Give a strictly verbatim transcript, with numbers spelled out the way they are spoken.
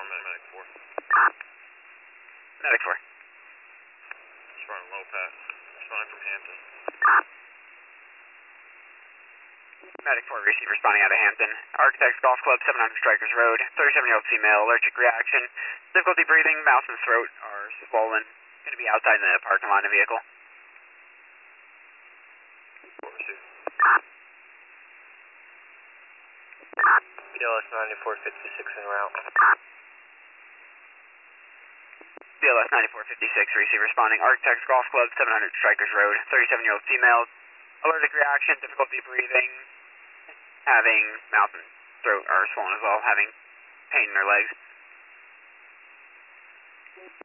Medic four. Medic four. Responding low pass. Responding from Hampton. Medic four, receive responding out of Hampton. Architects Golf Club, seven hundred Strikers Road. thirty-seven-year-old female, allergic reaction. Difficulty breathing, mouth and throat are swollen. Going to be outside in the parking lot of the vehicle. B L S ninety-four fifty-six en route. B L S ninety-four fifty-six, receive responding. Architects Golf Club, seven hundred Strikers Road. thirty-seven-year-old female, allergic reaction, difficulty breathing, having mouth and throat are swollen as well, having pain in her legs.